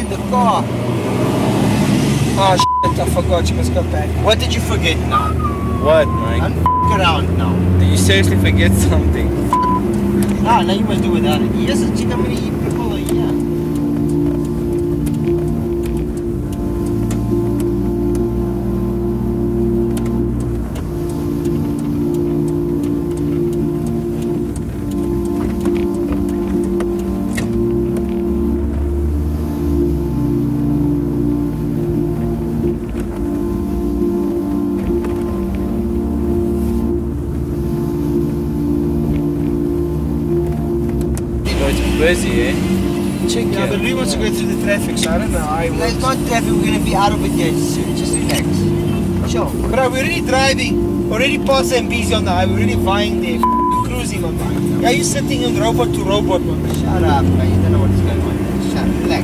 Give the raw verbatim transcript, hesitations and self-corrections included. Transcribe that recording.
in the car. Oh shit, I forgot, you must go back. What did you forget now? What, Mike? Don't f around now. Did you seriously forget something? Ah, now you must do without it. Yes, it's how many people are here. Busy, eh? Check, yeah, but we want to go through the traffic, so I don't know how it There's works. not traffic, we're gonna be out of it yet soon. Just relax. Sure. Bro, we're already driving, already past Zambezi on the highway, we're already vying there, f***ing cruising on the highway. Yeah, you sitting in robot to robot, man. Shut up, man. You don't know what's going on. Shut up. Relax.